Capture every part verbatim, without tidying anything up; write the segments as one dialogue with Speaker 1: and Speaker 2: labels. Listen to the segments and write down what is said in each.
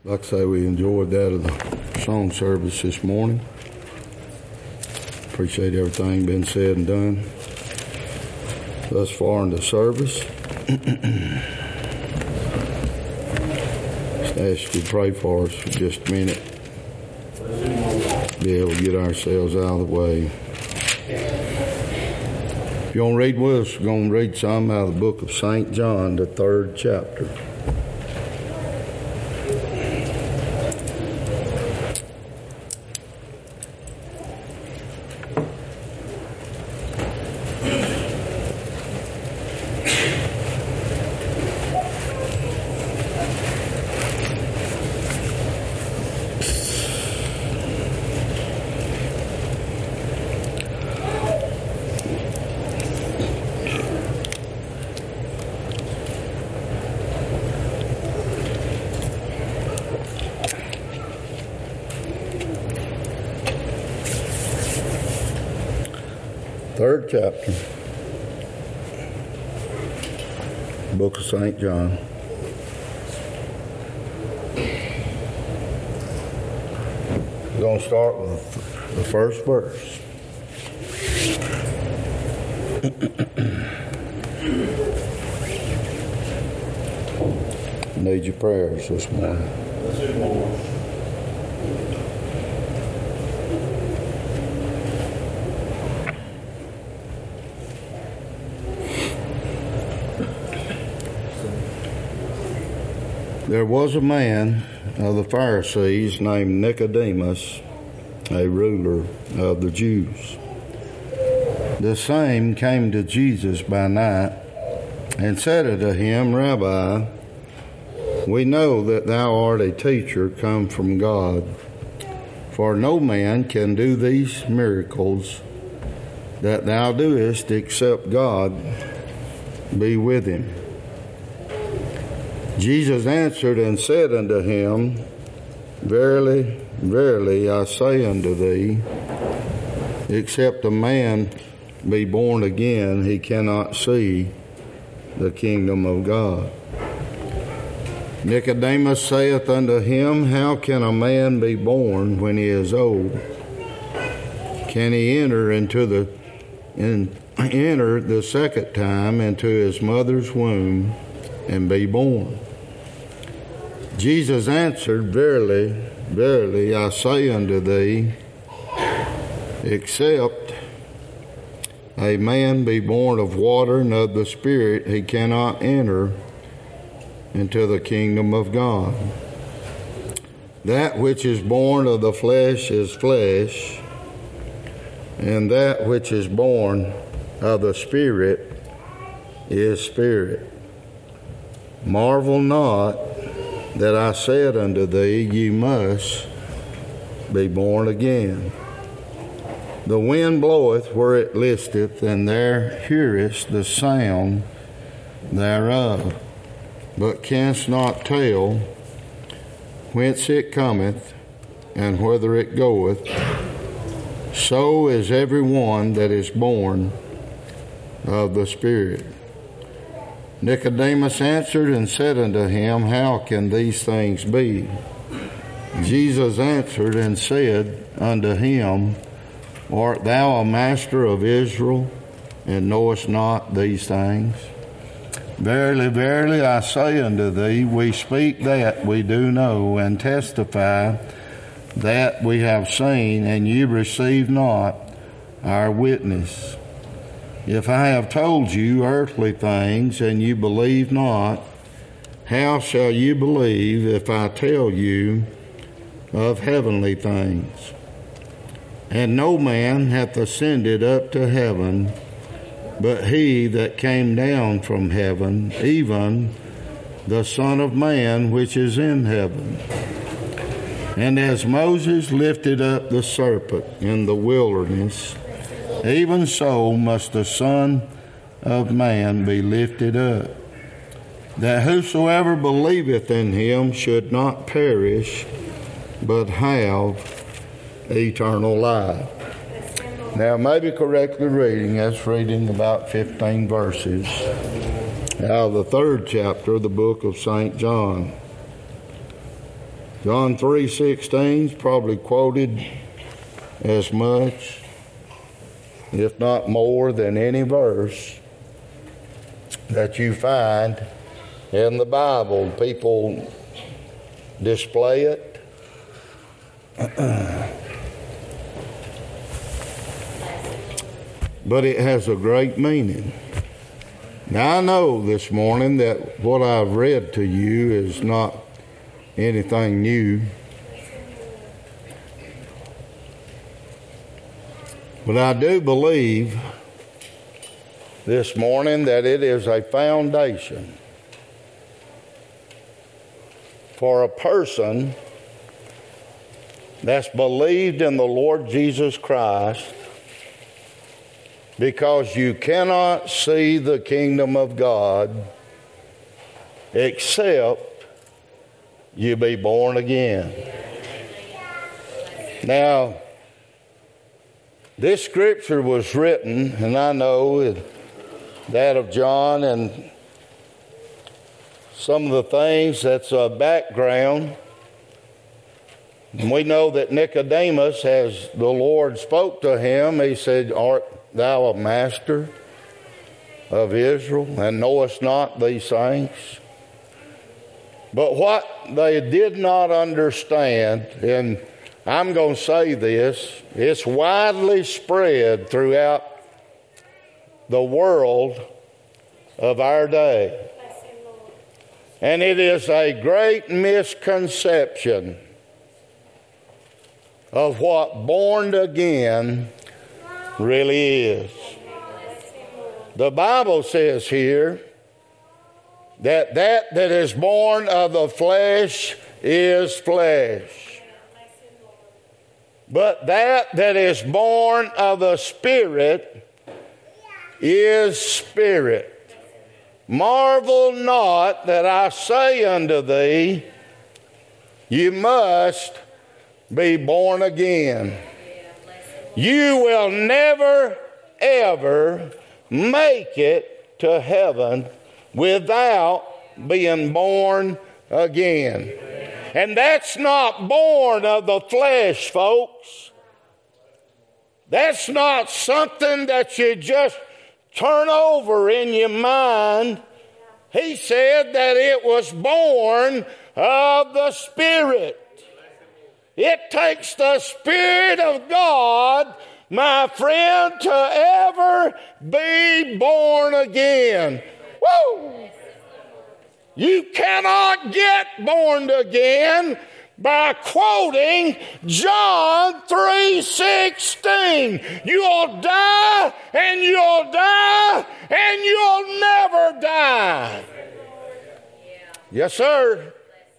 Speaker 1: Like I say, we enjoyed that of the song service this morning. Appreciate everything been said and done thus far in the service. Just ask you to pray for us for just a minute. Be able to get ourselves out of the way. If you want to read with us, we're going to read some out of the book of Saint John, the third chapter. Third chapter, book of Saint John. We're going to start with the first verse. Need your prayers this morning. There was a man of the Pharisees named Nicodemus, a ruler of the Jews. The same came to Jesus by night and said unto him, Rabbi, we know that thou art a teacher come from God, for no man can do these miracles that thou doest except God be with him. Jesus answered and said unto him, Verily, verily, I say unto thee, except a man be born again, he cannot see the kingdom of God. Nicodemus saith unto him, How can a man be born when he is old? Can he enter into the in, enter the second time into his mother's womb and be born? Jesus answered, Verily, verily, I say unto thee, except a man be born of water and of the Spirit, he cannot enter into the kingdom of God. That which is born of the flesh is flesh, and that which is born of the Spirit is spirit. Marvel not that I said unto thee, ye must be born again. The wind bloweth where it listeth, and there hearest the sound thereof, but canst not tell whence it cometh and whither it goeth. So is every one that is born of the Spirit. Nicodemus answered and said unto him, How can these things be? Jesus answered and said unto him, Art thou a master of Israel, and knowest not these things? Verily, verily, I say unto thee, we speak that we do know, and testify that we have seen, and ye receive not our witness. If I have told you earthly things, and you believe not, how shall you believe if I tell you of heavenly things? And no man hath ascended up to heaven, but he that came down from heaven, even the Son of Man which is in heaven. And as Moses lifted up the serpent in the wilderness, even so must the Son of Man be lifted up, that whosoever believeth in him should not perish, but have eternal life. Now, maybe correctly reading, that's reading about fifteen verses out of the third chapter of the book of Saint John. John three sixteen is probably quoted as much, if not more, than any verse that you find in the Bible. People display it. But it has a great meaning. Now, I know this morning that what I've read to you is not anything new. But I do believe this morning that it is a foundation for a person that's believed in the Lord Jesus Christ, because you cannot see the kingdom of God except you be born again. Now, this scripture was written, and I know that of John and some of the things that's a background. And we know that Nicodemus, as the Lord spoke to him, he said, "Art thou a master of Israel, and knowest not these things?" But what they did not understand, and I'm going to say this, it's widely spread throughout the world of our day. And it is a great misconception of what born again really is. The Bible says here that that that is born of the flesh is flesh, but that that is born of the Spirit is spirit. Marvel not that I say unto thee, you must be born again. You will never, ever make it to heaven without being born again. And that's not born of the flesh, folks. That's not something that you just turn over in your mind. He said that it was born of the Spirit. It takes the Spirit of God, my friend, to ever be born again. Woo! You cannot get born again by quoting John three sixteen. You'll die and you'll die and you'll never die. Yes, sir.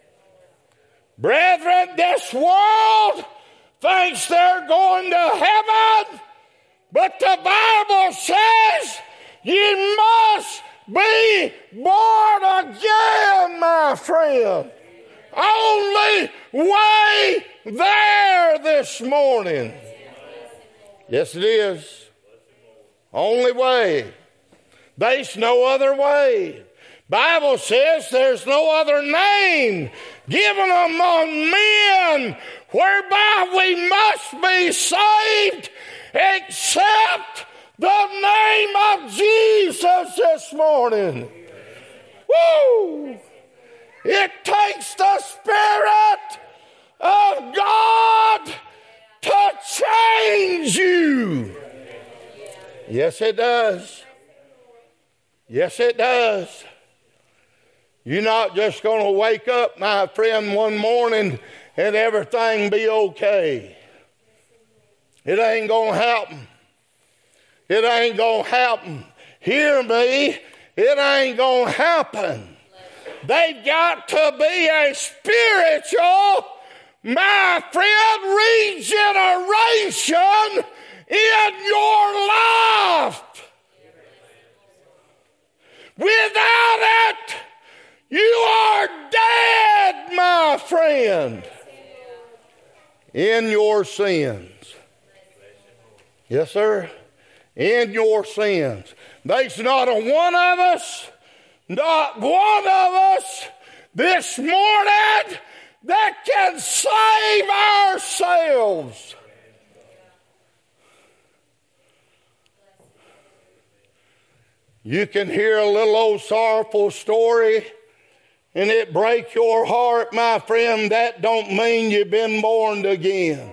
Speaker 1: Brethren, this world thinks they're going to heaven, but the Bible says you must be born again, my friend. Only way there this morning. Yes, it is. Only way. There's no other way. Bible says there's no other name given among men whereby we must be saved except the name of Jesus this morning. Woo! It takes the Spirit of God to change you. Yes, it does. Yes, it does. You're not just going to wake up, my friend, one morning and everything be okay. It ain't going to happen. It ain't going to happen. Hear me, it ain't going to happen. They've got to be a spiritual, my friend, regeneration in your life. Without it, you are dead, my friend, in your sins. Yes, sir, in your sins. There's not a one of us, not one of us this morning that can save ourselves. You can hear a little old sorrowful story and it break your heart, my friend. That don't mean you've been born again.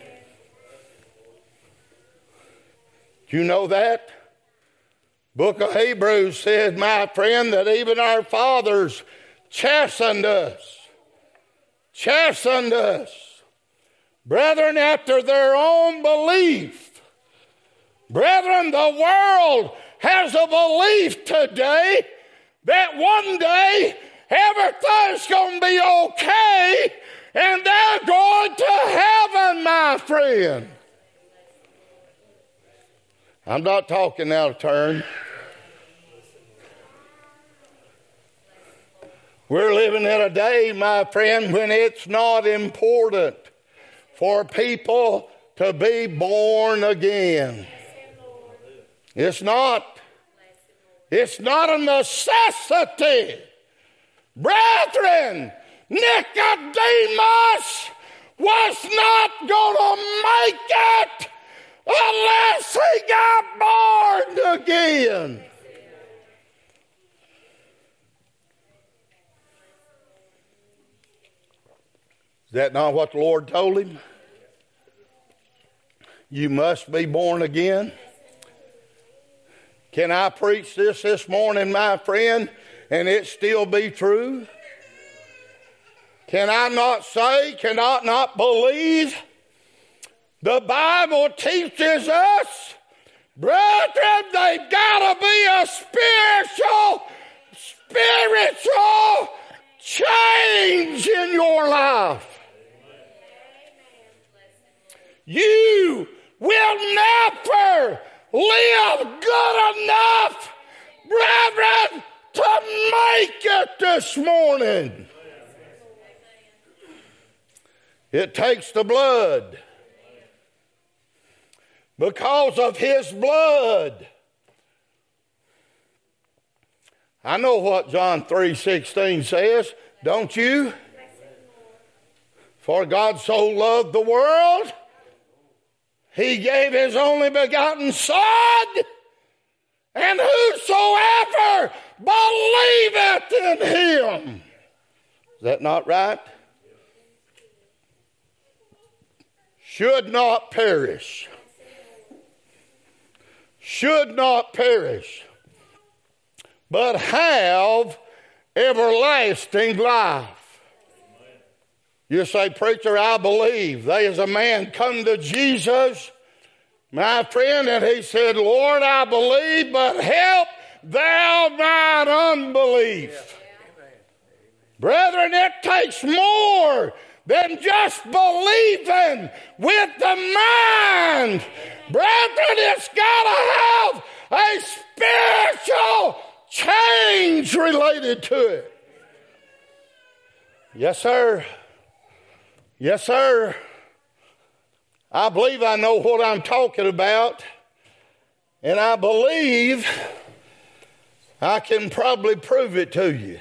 Speaker 1: Do you know that? Book of Hebrews said, my friend, that even our fathers chastened us. Chastened us. Brethren, after their own belief. Brethren, the world has a belief today that one day everything's going to be okay and they're going to heaven, my friend. I'm not talking out of turn. We're living in a day, my friend, when it's not important for people to be born again. It's not. It's not a necessity. Brethren, Nicodemus was not going to make it unless he got born again. Is that not what the Lord told him? You must be born again. Can I preach this this morning, my friend, and it still be true? Can I not say, can I not believe? The Bible teaches us, brethren, they've got to be a spiritual, spiritual change in your life. You will never live good enough, brethren, to make it this morning. It takes the blood. Because of his blood. I know what John three sixteen says, don't you? For God so loved the world, he gave his only begotten Son, and whosoever believeth in him. Is that not right? Should not perish. Should not perish, but have everlasting life. You say, preacher, I believe. There is a man come to Jesus, my friend, and he said, Lord, I believe, but help thou mine unbelief. Brethren, it takes more than just believing with the mind. Brethren, it's got to have a spiritual change related to it. Yes, sir. Yes, sir. I believe I know what I'm talking about. And I believe I can probably prove it to you.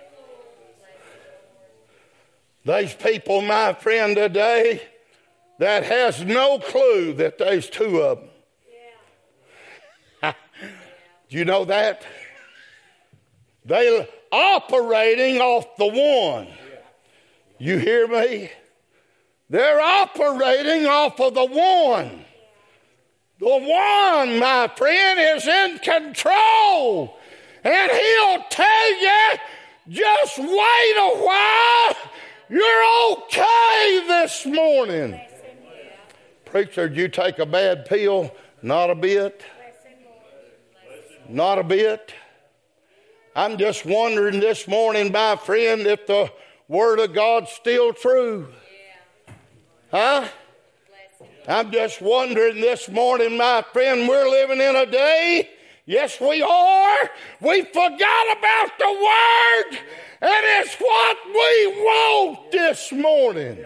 Speaker 1: There's people, my friend, today that has no clue that there's two of them. Yeah. Do you know that? They're operating off the one. You hear me? They're operating off of the one. The one, my friend, is in control. And he'll tell you, just wait a while. You're okay this morning. Preacher, did you take a bad pill? Not a bit. Not a bit. I'm just wondering this morning, my friend, if the Word of God's still true. Huh? I'm just wondering this morning, my friend, we're living in a day. Yes, we are. We forgot about the Word, and it's what we want this morning.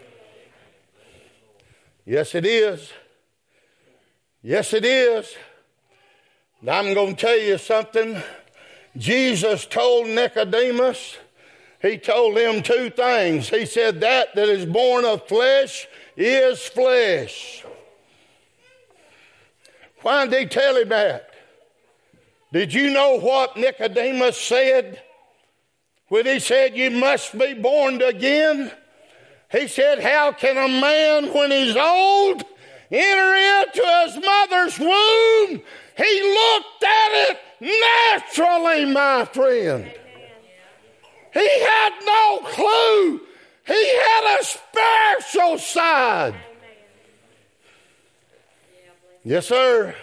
Speaker 1: Yes, it is. Yes, it is. I'm going to tell you something. Jesus told Nicodemus, He told them two things. He said, that that is born of flesh is flesh. Why did he tell him that? Did you know what Nicodemus said when he said, you must be born again? He said, how can a man when he's old enter into his mother's womb? He looked at it naturally, my friend. He had no clue. He had a spiritual side. Yes, sir.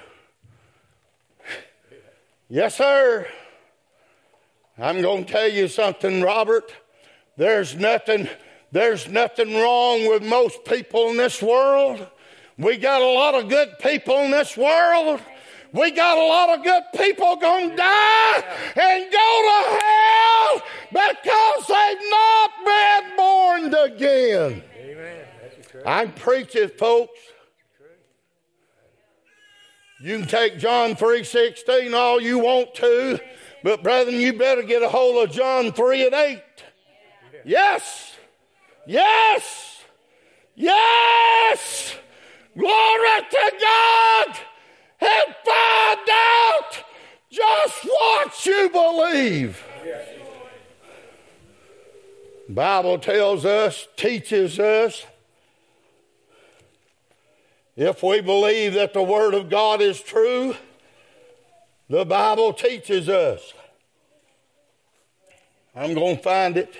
Speaker 1: Yes, sir. I'm going to tell you something, Robert. There's nothing, there's nothing wrong with most people in this world. We got a lot of good people in this world. We got a lot of good people going to die and go to hell because they've not been born again. Amen. I'm preaching, folks. You can take John three sixteen all you want to, but brethren, you better get a hold of John three and eight. Yes. Yes. Yes. Glory to God. And find out just what you believe. The Bible tells us, teaches us, if we believe that the Word of God is true, the Bible teaches us. I'm going to find it.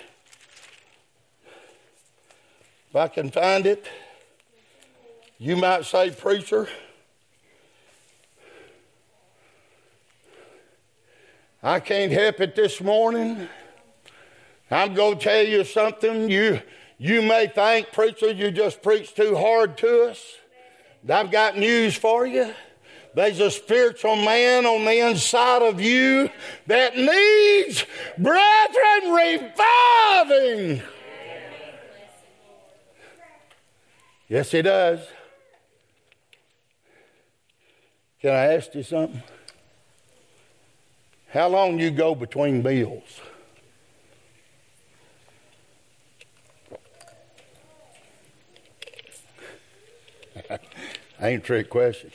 Speaker 1: If I can find it, you might say, preacher, I can't help it this morning. I'm going to tell you something. You, you may think, preacher, you just preached too hard to us. I've got news for you. There's a spiritual man on the inside of you that needs brethren reviving. Yes, he does. Can I ask you something? How long you go between meals? Ain't a trick question.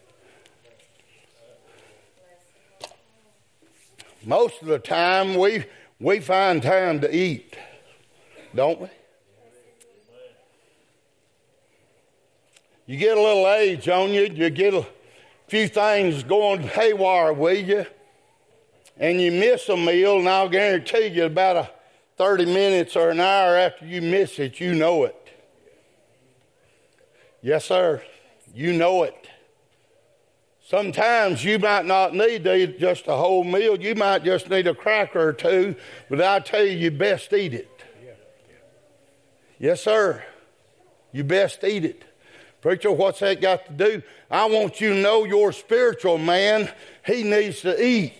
Speaker 1: Most of the time we we find time to eat, don't we? You get a little age on you, you get a few things going haywire with you, and you miss a meal, and I'll guarantee you about a thirty minutes or an hour after you miss it, you know it. Yes, sir. You know it. Sometimes you might not need to eat just a whole meal. You might just need a cracker or two, but I tell you, you best eat it. Yes, sir. You best eat it. Preacher, what's that got to do? I want you to know your spiritual man, he needs to eat.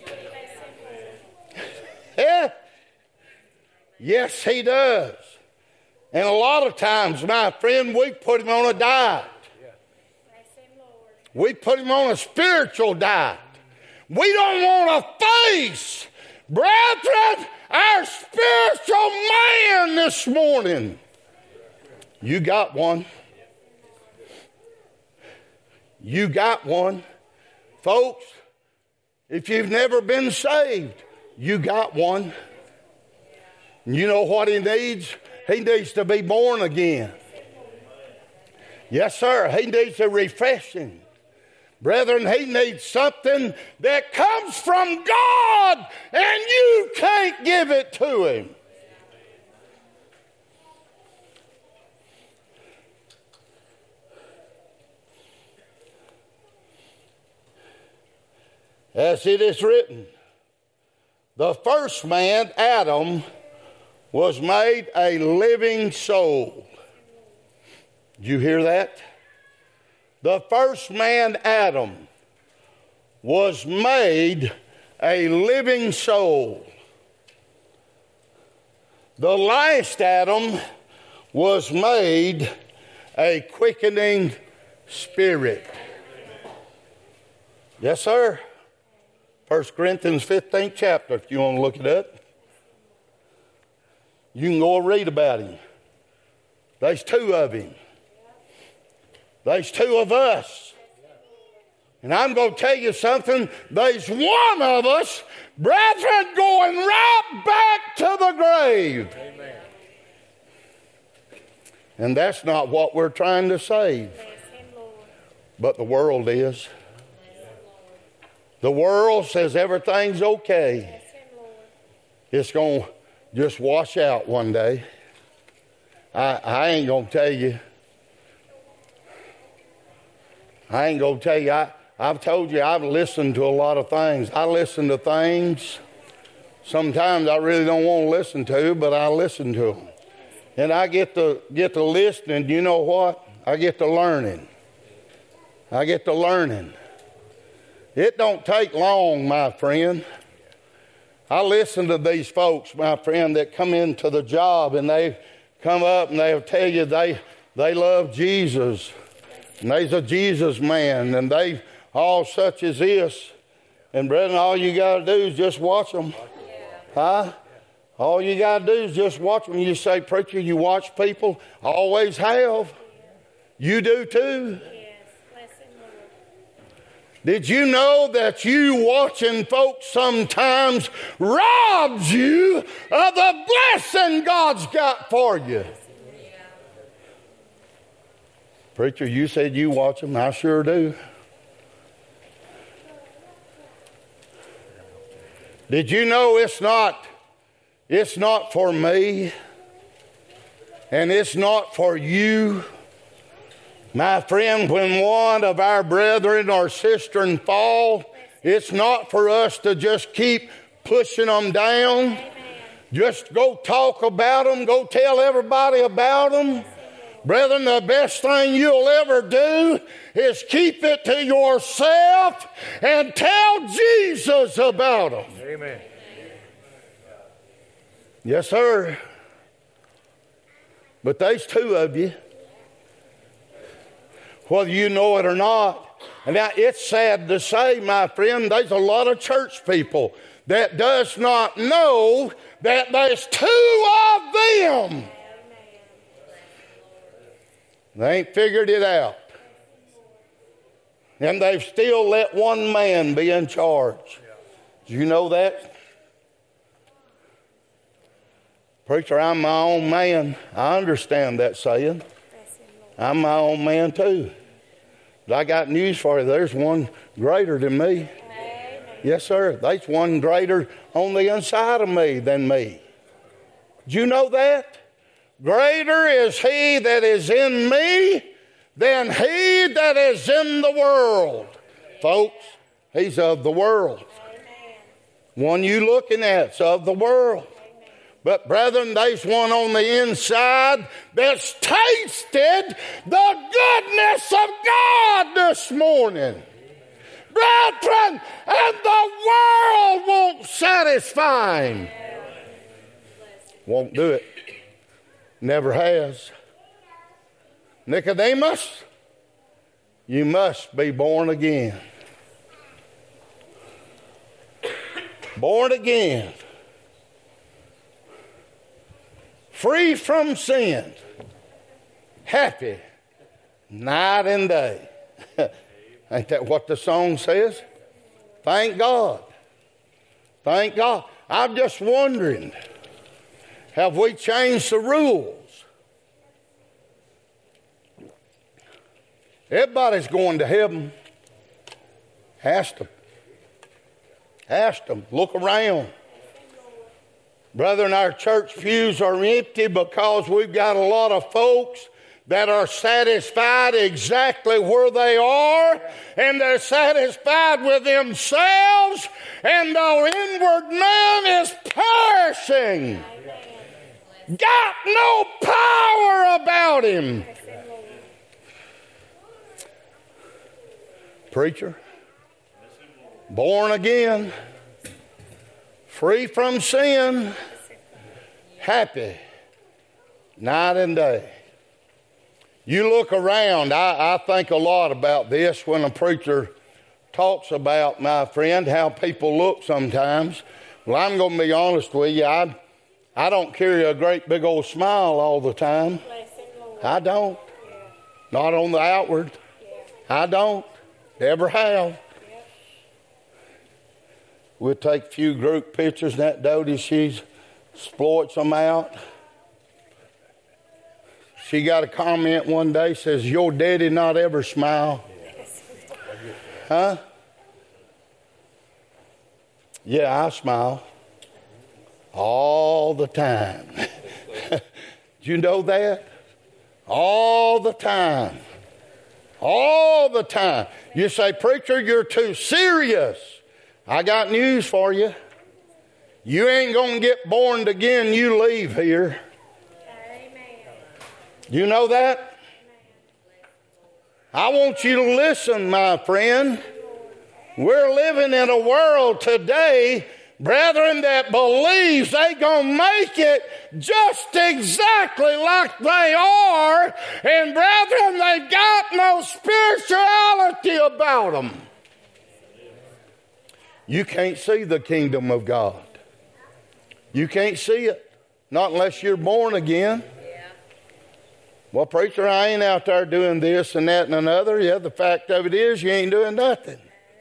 Speaker 1: Yeah. Yes, he does. And a lot of times, my friend, we put him on a diet. We put him on a spiritual diet. We don't want to face, brethren, our spiritual man this morning. You got one. You got one. Folks, if you've never been saved, you got one. You know what he needs? He needs to be born again. Yes, sir. He needs a refreshing. Brethren, he needs something that comes from God, and you can't give it to him. As it is written, the first man, Adam, was made a living soul. Did you hear that? The first man, Adam, was made a living soul. The last Adam was made a quickening spirit. Yes, sir. First Corinthians fifteenth chapter, if you want to look it up. You can go and read about him. There's two of him. There's two of us. And I'm going to tell you something. There's one of us, brethren, going right back to the grave. Amen. And that's not what we're trying to save. But the world is. The world says everything's okay. It's going to just wash out one day. I, I ain't going to tell you. I ain't going to tell you. I, I've told you I've listened to a lot of things. I listen to things sometimes I really don't want to listen to, but I listen to them. And I get to get to listening. You know what? I get to learning. I get to learning. It don't take long, my friend. I listen to these folks, my friend, that come into the job and they come up and they'll tell you they they love Jesus. And they's a Jesus man, and they all such as this. And brethren, all you got to do is just watch them. Huh? All you got to do is just watch them. You say, preacher, you watch people? I always have. You do too. Did you know that you watching folks sometimes robs you of the blessing God's got for you? Preacher, you said you watch them. I sure do. Did you know it's not, it's not for me and it's not for you? My friend, when one of our brethren or sisters fall, it's not for us to just keep pushing them down. Just go talk about them. Go tell everybody about them. Brethren, the best thing you'll ever do is keep it to yourself and tell Jesus about them. Amen. Yes, sir. But there's two of you, whether you know it or not. And now it's sad to say, my friend, there's a lot of church people that does not know that there's two of them. They ain't figured it out. And they've still let one man be in charge. Do you know that? Preacher, I'm my own man. I understand that saying. I'm my own man too. But I got news for you. There's one greater than me. Yes, sir. There's one greater on the inside of me than me. Do you know that? Greater is he that is in me than he that is in the world. Folks, he's of the world. One you looking at's of the world. But brethren, there's one on the inside that's tasted the goodness of God this morning. Brethren, and the world won't satisfy him. Won't do it. Never has. Nicodemus, you must be born again. Born again. Free from sin. Happy night and day. Ain't that what the song says? Thank God. Thank God. I'm just wondering, have we changed the rules? Everybody's going to heaven. Ask them. Ask them. Look around. Brethren, our church pews are empty because we've got a lot of folks that are satisfied exactly where they are, and they're satisfied with themselves, and the inward man is perishing. Got no power about him. Preacher, born again, free from sin, happy night and day. You look around, I, I think a lot about this when a preacher talks about, my friend, how people look sometimes. Well, I'm going to be honest with you. I, I don't carry a great big old smile all the time. I don't. Not on the outward. I don't. Never have. We'll take a few group pictures, and that Dodie, she exploits them out. She got a comment one day, says, your daddy not ever smile. Huh? Yeah, I smile. All the time. Do you know that? All the time. All the time. You say, preacher, you're too serious. I got news for you. You ain't going to get born again. You leave here. Amen. You know that? I want you to listen, my friend. We're living in a world today, brethren, that believes they're going to make it just exactly like they are. And brethren, they've got no spirituality about them. You can't see the kingdom of God. You can't see it. Not unless you're born again. Yeah. Well, preacher, I ain't out there doing this and that and another. Yeah, the fact of it is you ain't doing nothing.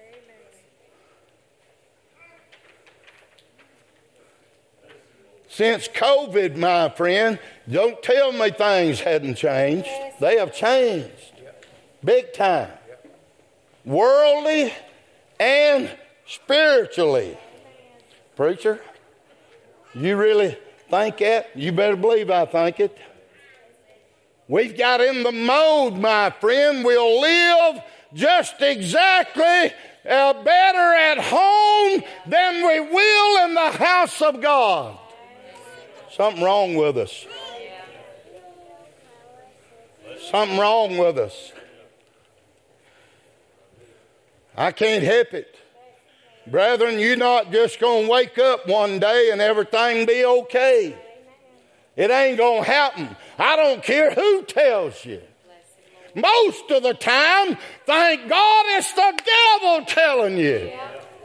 Speaker 1: Since COVID, my friend, don't tell me things hadn't changed. They have changed. Big time. Worldly and spiritually. Preacher, you really think that? You better believe I think it. We've got in the mode, my friend. We'll live just exactly uh, better at home than we will in the house of God. Something wrong with us. Something wrong with us. I can't help it. Brethren, you're not just going to wake up one day and everything be okay. It ain't going to happen. I don't care who tells you. Most of the time, thank God it's the devil telling you.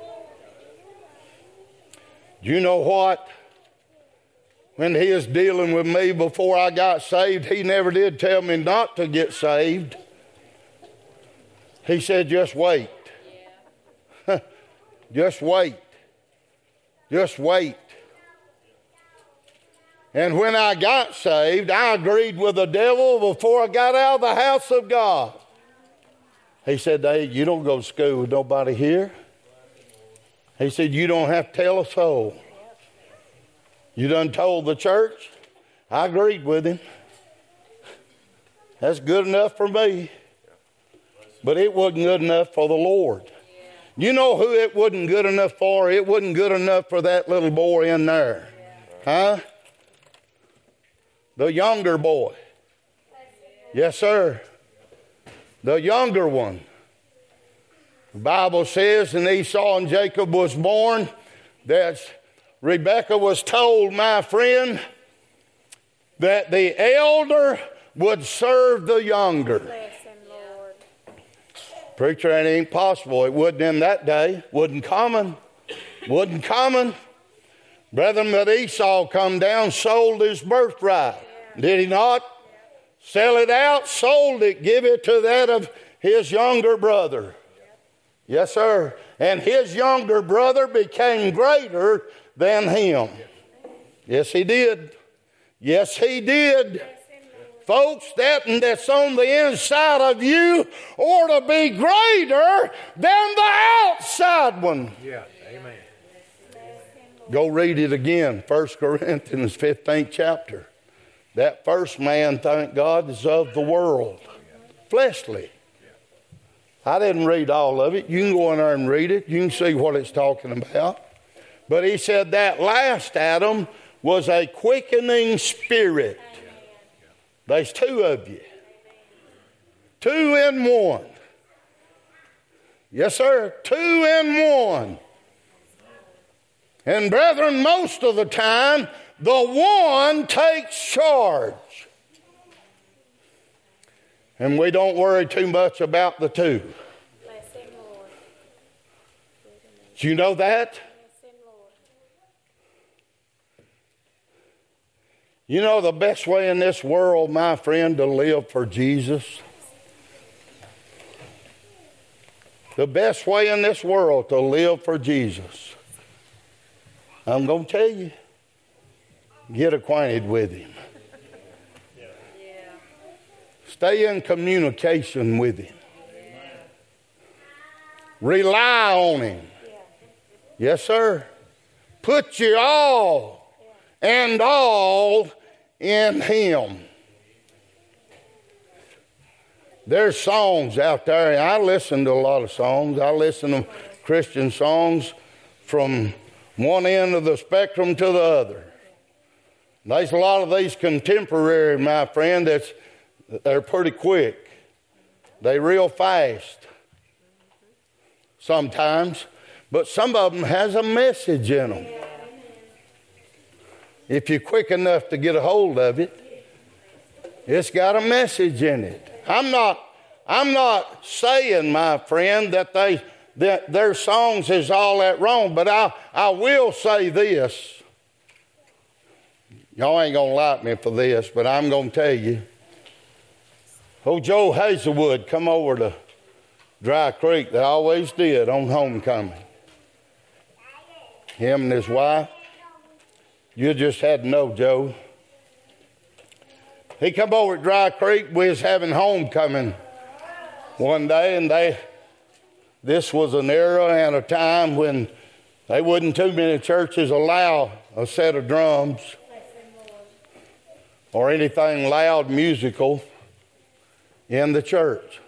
Speaker 1: You know what? When he was dealing with me before I got saved, he never did tell me not to get saved. He said, just wait. Yeah. Just wait. Just wait. And when I got saved, I agreed with the devil before I got out of the house of God. He said, hey, you don't go to school with nobody here. He said, you don't have to tell a soul. You done told the church? I agreed with him. That's good enough for me. But it wasn't good enough for the Lord. You know who it wasn't good enough for? It wasn't good enough for that little boy in there. Huh? The younger boy. Yes, sir. The younger one. The Bible says, and Esau and Jacob was born, that Rebekah was told, my friend, that the elder would serve the younger. Preacher, it ain't possible. It wasn't in that day. Wasn't common. Wasn't common. Brethren, but Esau come down, sold his birthright. Did he not? Sell it out, sold it, give it to that of his younger brother. Yes, sir. And his younger brother became greater than him. Yes, he did. Yes, he did. Folks, that that's on the inside of you ought to be greater than the outside one.
Speaker 2: Yeah, amen.
Speaker 1: Go read it again, First Corinthians fifteenth chapter. That first man, thank God, is of the world. Fleshly. I didn't read all of it. You can go in there and read it. You can see what it's talking about. But he said that last Adam was a quickening spirit. There's two of you. Two in one. Yes, sir. Two in one. And brethren, most of the time, the one takes charge. And we don't worry too much about the two. Do you know that? You know the best way in this world, my friend, to live for Jesus? The best way in this world to live for Jesus, I'm going to tell you, get acquainted with Him. Stay in communication with Him. Rely on Him. Yes, sir. Put your all and all in Him. There's songs out there, and I listen to a lot of songs. I listen to Christian songs from one end of the spectrum to the other. There's a lot of these contemporary, my friend, that's they're pretty quick. They real fast sometimes, but some of them has a message in them. If you're quick enough to get a hold of it, it's got a message in it. I'm not, I'm not saying, my friend, that they that their songs is all that wrong, but I, I will say this. Y'all ain't going to like me for this, but I'm going to tell you. Old Joe Hazelwood come over to Dry Creek. They always did on homecoming. Him and his wife. You just had to know, Joe. He come over at Dry Creek. We was having homecoming one day, and they, this was an era and a time when they wouldn't too many churches allow a set of drums or anything loud musical in the church.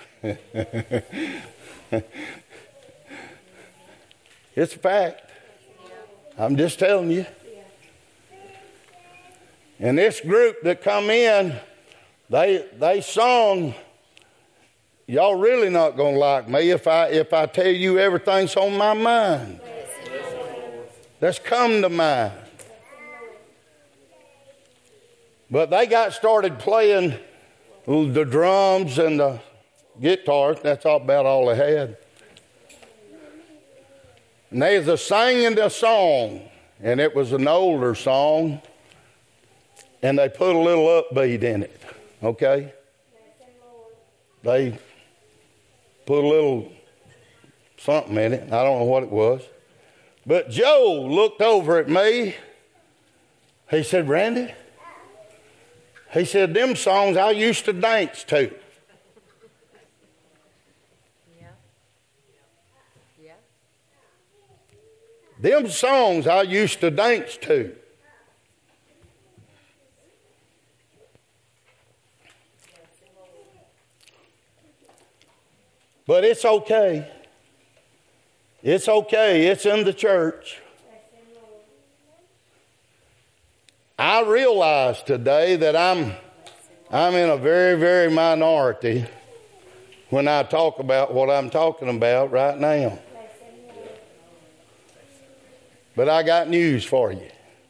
Speaker 1: It's a fact. I'm just telling you. And this group that come in, they they sung. Y'all really not gonna like me if I if I tell you everything's on my mind. That's come to mind. But they got started playing the drums and the guitars. That's all about all they had. And they was singing the song, and it was an older song. And they put a little upbeat in it, okay? They put a little something in it. I don't know what it was. But Joe looked over at me. He said, Randy, he said, them songs I used to dance to.
Speaker 2: Yeah. Yeah.
Speaker 1: Them songs I used to dance to. But it's okay. It's okay. It's in the church. I realize today that I'm I'm in a very, very minority when I talk about what I'm talking about right now. But I got news for you.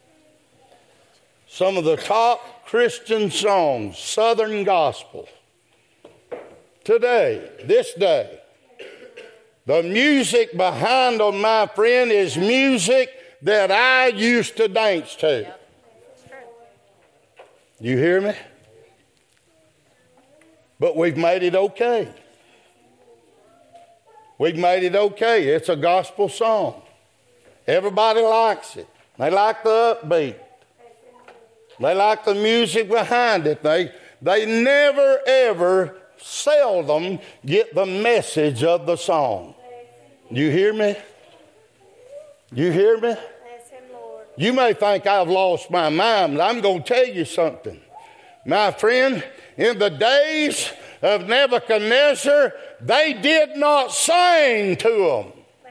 Speaker 1: Some of the top Christian songs, Southern gospel, today, this day, the music behind them, my friend, is music that I used to dance to. You hear me? But we've made it okay. We've made it okay. It's a gospel song. Everybody likes it. They like the upbeat. They like the music behind it. They, they never, ever, seldom get the message of the song. You hear me? You hear me? You may think I've lost my mind, but I'm going to tell you something. My friend, in the days of Nebuchadnezzar, they did not sing to them.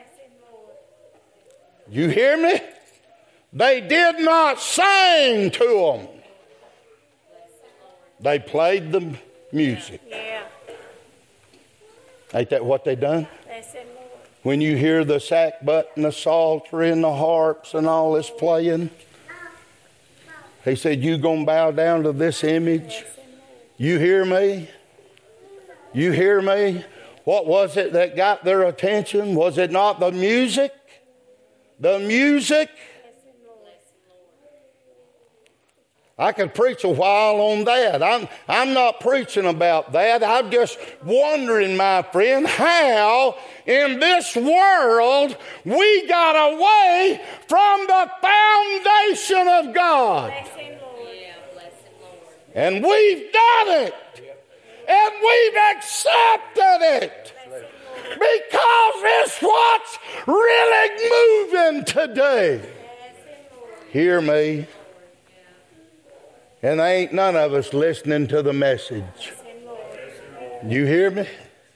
Speaker 1: You hear me? They did not sing to them. They played the music.
Speaker 2: Yeah.
Speaker 1: Ain't that what they done?
Speaker 2: That's it, Lord.
Speaker 1: When you hear the sackbut and the psaltery and the harps and all this playing, he said, you gonna bow down to this image? You hear me? You hear me? What was it that got their attention? Was it not the music? The music? I could preach a while on that. I'm, I'm not preaching about that. I'm just wondering, my friend, how in this world we got away from the foundation of God.
Speaker 2: Bless him, Lord. Yeah, bless him, Lord.
Speaker 1: And we've done it. And we've accepted it. Because it's what's really moving today. Hear me. And there ain't none of us listening to the message. You hear me?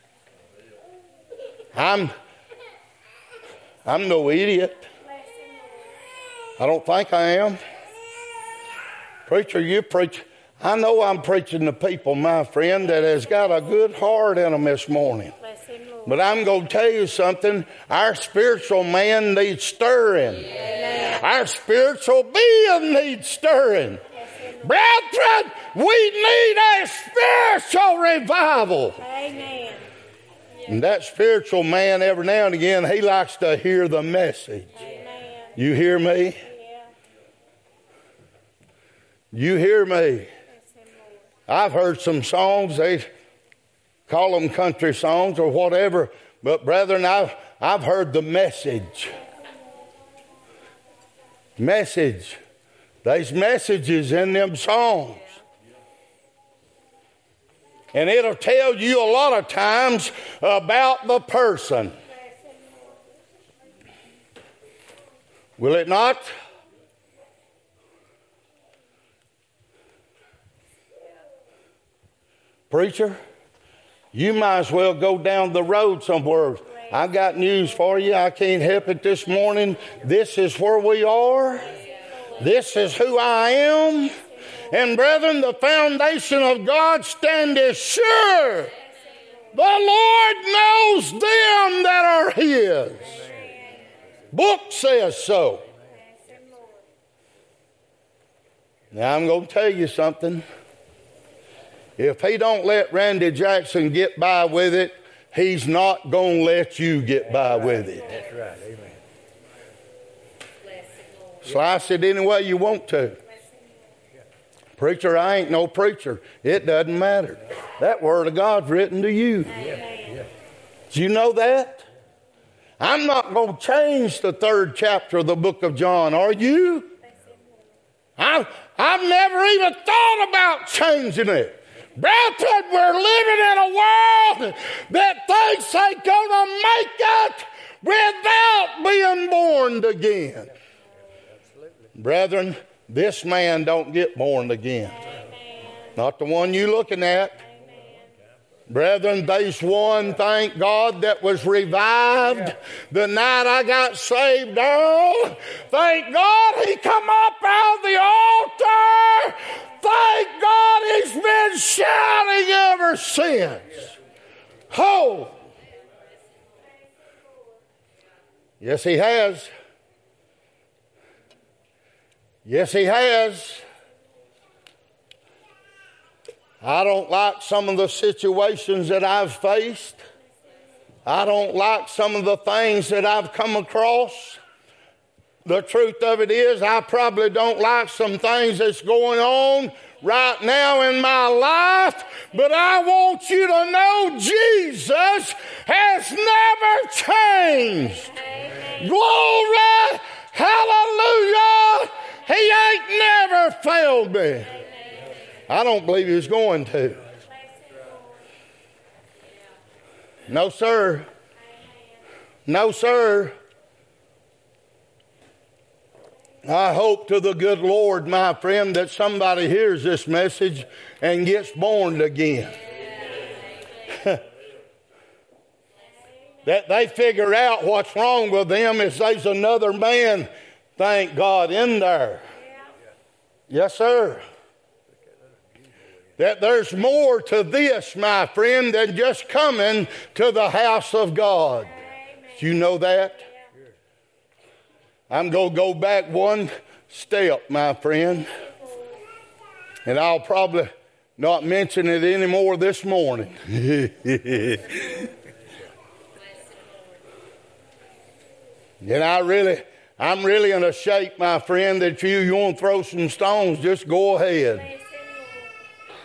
Speaker 1: I'm, I'm no idiot. I don't think I am. Preacher, you preach. I know I'm preaching to people, my friend, that has got a good heart in them this morning. But I'm going to tell you something. Our spiritual man needs stirring. Amen. Our spiritual being needs stirring. Brethren, we need a spiritual revival.
Speaker 2: Amen.
Speaker 1: And that spiritual man, every now and again, he likes to hear the message.
Speaker 2: Amen.
Speaker 1: You hear me?
Speaker 2: Yeah.
Speaker 1: You hear me? I've heard some songs, they call them country songs or whatever, but brethren, I've, I've heard the message. Message. There's messages in them songs. And it'll tell you a lot of times about the person. Will it not? Preacher, you might as well go down the road somewhere. I got news for you. I can't help it this morning. This is where we are. This is who I am. And brethren, the foundation of God standeth sure. The Lord knows them that are his. Book says so. Now I'm going to tell you something. If he don't let Randy Jackson get by with it, he's not going to let you get by with it.
Speaker 3: That's right. Amen.
Speaker 1: Slice it any way you want to. Preacher, I ain't no preacher. It doesn't matter. That word of God's written to you.
Speaker 2: Amen.
Speaker 1: Do you know that? I'm not going to change the third chapter of the book of John. Are you? I've, I've never even thought about changing it. Brethren, we're living in a world that thinks they're going to make it without being born again. Brethren, this man don't get born again.
Speaker 2: Amen.
Speaker 1: Not the one you looking at.
Speaker 2: Amen.
Speaker 1: Brethren, there's one, thank God, that was revived yeah. the night I got saved, Earl. Thank God he come up out of the altar. Thank God he's been shouting ever since. Oh. Yes, he has. Yes, he has. I don't like some of the situations that I've faced. I don't like some of the things that I've come across. The truth of it is, I probably don't like some things that's going on right now in my life, but I want you to know Jesus has never changed. Amen. Glory, hallelujah. He ain't never failed me. I don't believe he's going to. No, sir. No, sir. I hope to the good Lord, my friend, that somebody hears this message and gets born again. That they figure out what's wrong with them is there's another man, thank God, in there. Yes, sir. That there's more to this, my friend, than just coming to the house of God. Do you know that? I'm going to go back one step, my friend. And I'll probably not mention it anymore this morning. And I really, I'm really in a shape, my friend, that if you, you want to throw some stones, just go ahead.
Speaker 2: Praise him, Lord.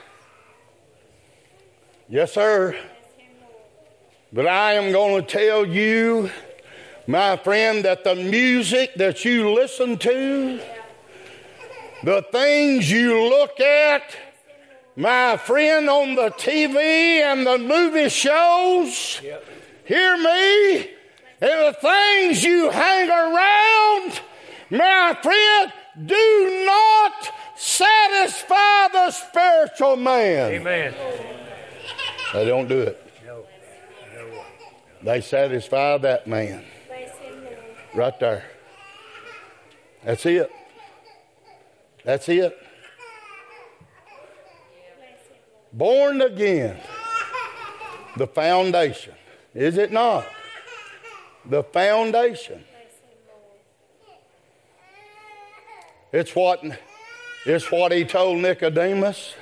Speaker 1: Yes, sir.
Speaker 2: Praise him, Lord.
Speaker 1: But I am going to tell you, my friend, that the music that you listen to, the things you look at, my friend, on the T V and the movie shows, yep. Hear me, and the things you hang around, my friend, do not satisfy the spiritual man.
Speaker 3: Amen.
Speaker 1: They don't do it.
Speaker 3: No. No.
Speaker 1: They satisfy that man.
Speaker 2: Praise him, Lord.
Speaker 1: Right there. That's it. That's it. Born again. The foundation. Is it not? The foundation. It's what, it's what he told Nicodemus.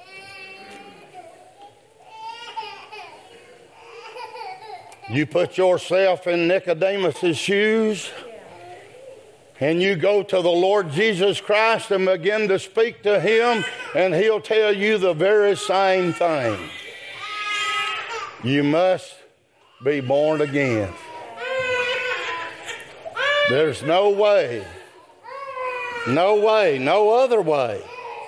Speaker 1: You put yourself in Nicodemus's shoes, and you go to the Lord Jesus Christ and begin to speak to him, and he'll tell you the very same thing. You must be born again. There's no way, no way, no other way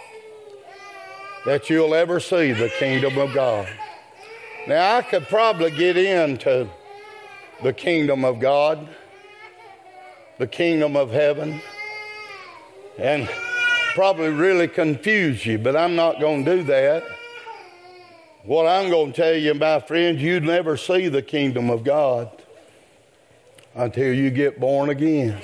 Speaker 1: that you'll ever see the kingdom of God. Now, I could probably get into the kingdom of God, the kingdom of heaven, and probably really confuse you, but I'm not going to do that. What I'm going to tell you, my friends, you'd never see the kingdom of God until you get born again.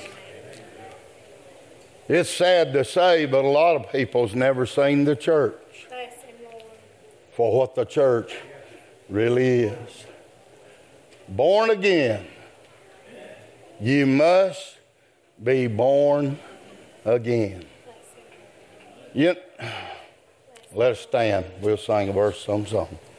Speaker 1: It's sad to say, but a lot of people's never seen the church for what the church really is. Born again. You must be born again. You, let us stand. We'll sing a verse, some song.